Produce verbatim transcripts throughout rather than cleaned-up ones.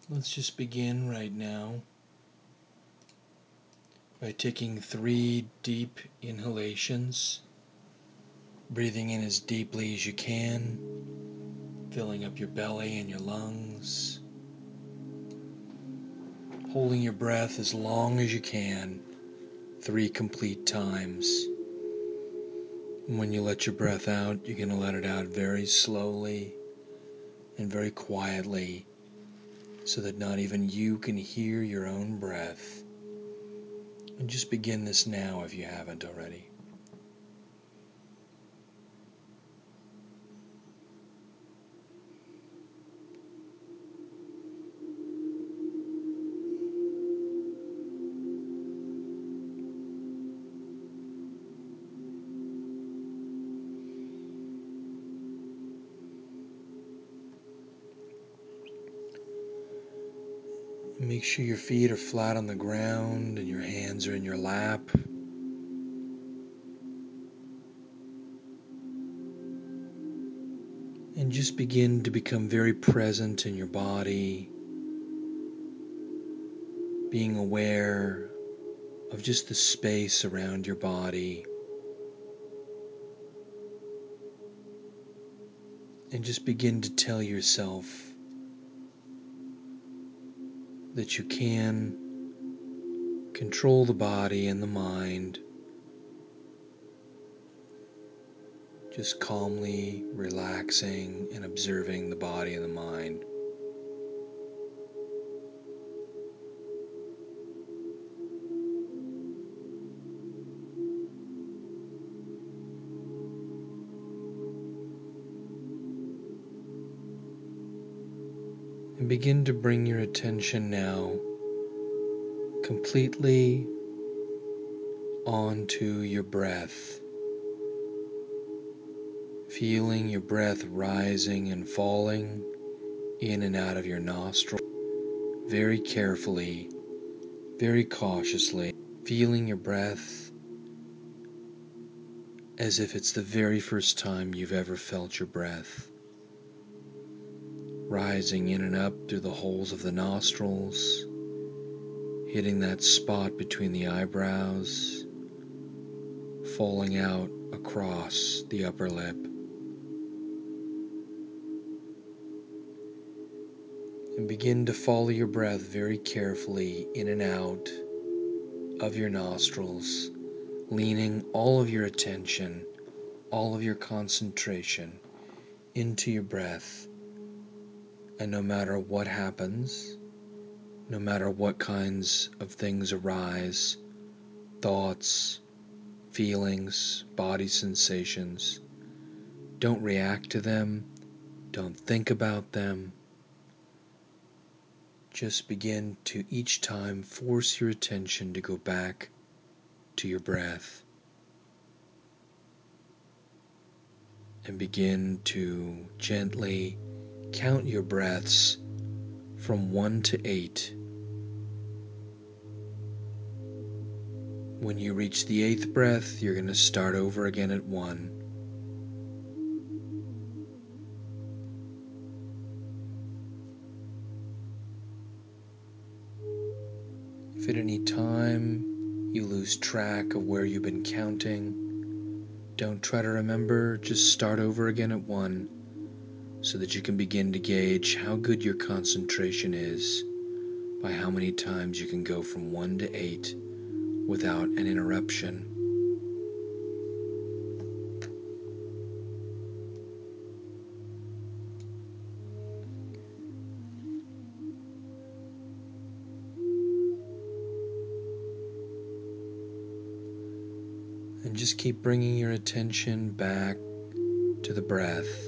Let's just begin right now by taking three deep inhalations, breathing in as deeply as you can, filling up your belly and your lungs, holding your breath as long as you can, three complete times. And when you let your breath out, you're going to let it out very slowly and very quietly so that not even you can hear your own breath. And just begin this now if you haven't already. Make sure your feet are flat on the ground and your hands are in your lap. And just begin to become very present in your body, being aware of just the space around your body. And just begin to tell yourself that you can control the body and the mind, just calmly relaxing and observing the body and the mind. And begin to bring your attention now completely onto your breath, feeling your breath rising and falling in and out of your nostril, very carefully, very cautiously, feeling your breath as if it's the very first time you've ever felt your breath, rising in and up through the holes of the nostrils, hitting that spot between the eyebrows, falling out across the upper lip. And begin to follow your breath very carefully in and out of your nostrils, leaning all of your attention, all of your concentration into your breath. And no matter what happens, no matter what kinds of things arise, thoughts, feelings, body sensations, don't react to them, don't think about them. Just begin to each time force your attention to go back to your breath and begin to gently count your breaths from one to eight. When you reach the eighth breath, you're going to start over again at one. If at any time you lose track of where you've been counting, don't try to remember, just start over again at one so that you can begin to gauge how good your concentration is by how many times you can go from one to eight without an interruption. And just keep bringing your attention back to the breath.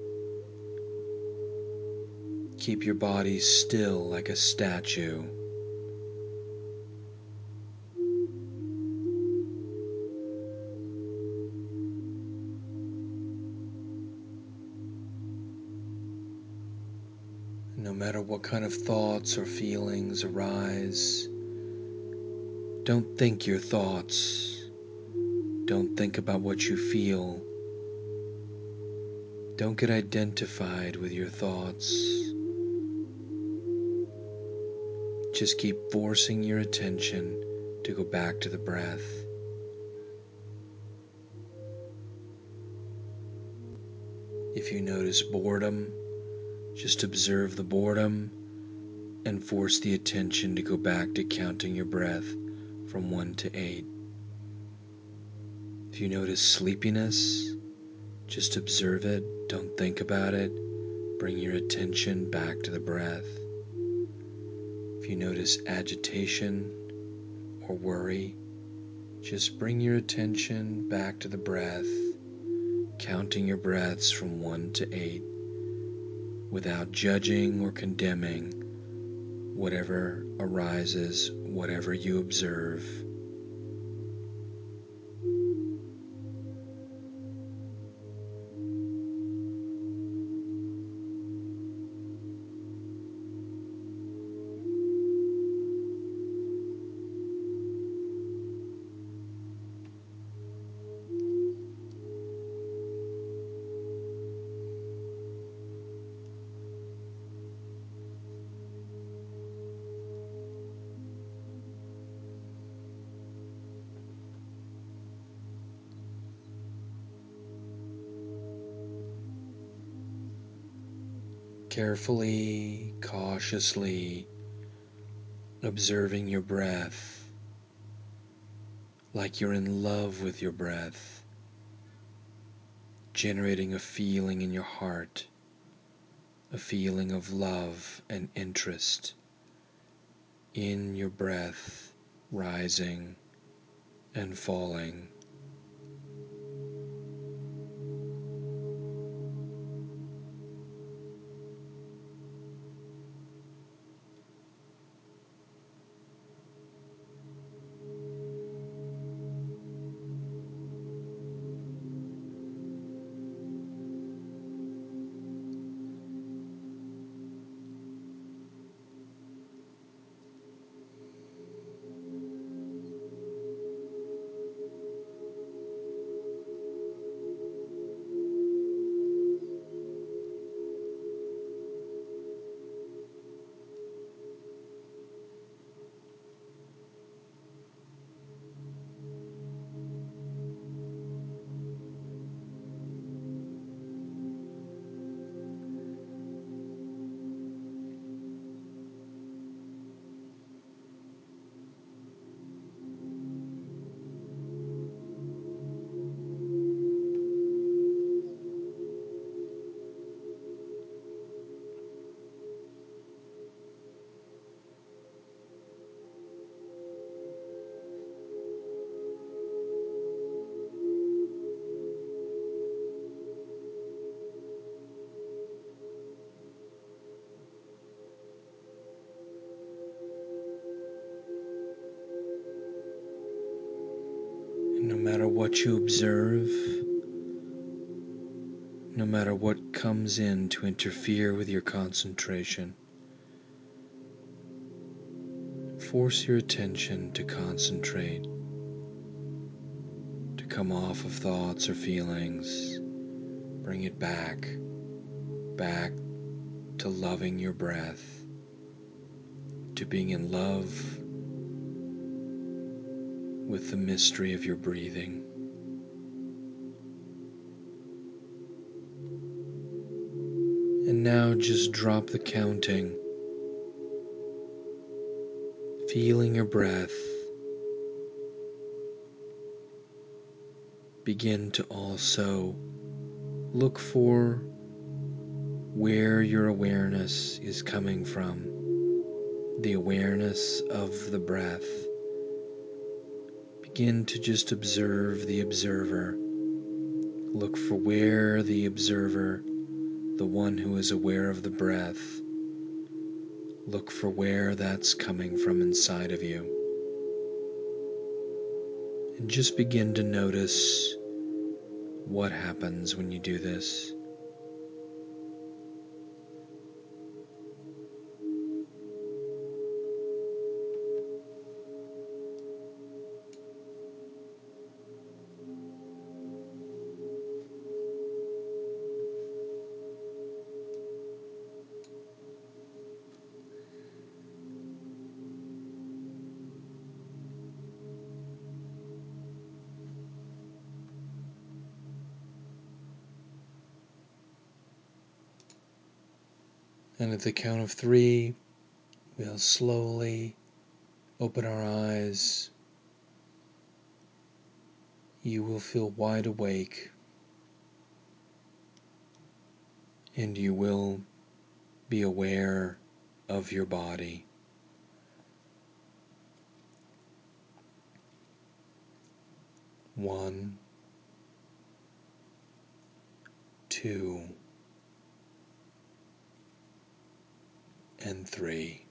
Keep your body still like a statue. No matter what kind of thoughts or feelings arise, don't think your thoughts. Don't think about what you feel. Don't get identified with your thoughts. Just keep forcing your attention to go back to the breath. If you notice boredom, just observe the boredom and force the attention to go back to counting your breath from one to eight. If you notice sleepiness, just observe it, don't think about it, bring your attention back to the breath. If you notice agitation or worry, just bring your attention back to the breath, counting your breaths from one to eight, without judging or condemning whatever arises, whatever you observe. Carefully, cautiously observing your breath like you're in love with your breath, generating a feeling in your heart, a feeling of love and interest in your breath, rising and falling. And no matter what you observe, no matter what comes in to interfere with your concentration, force your attention to concentrate, to come off of thoughts or feelings. Bring it back, back to loving your breath, to being in love with the mystery of your breathing. And now just drop the counting, feeling your breath. Begin to also look for where your awareness is coming from, the awareness of the breath. Begin to just observe the observer. Look for where the observer, the one who is aware of the breath, look for where that's coming from inside of you. And just begin to notice what happens when you do this. And at the count of three, we'll slowly open our eyes. You will feel wide awake, and you will be aware of your body. One, two, and three.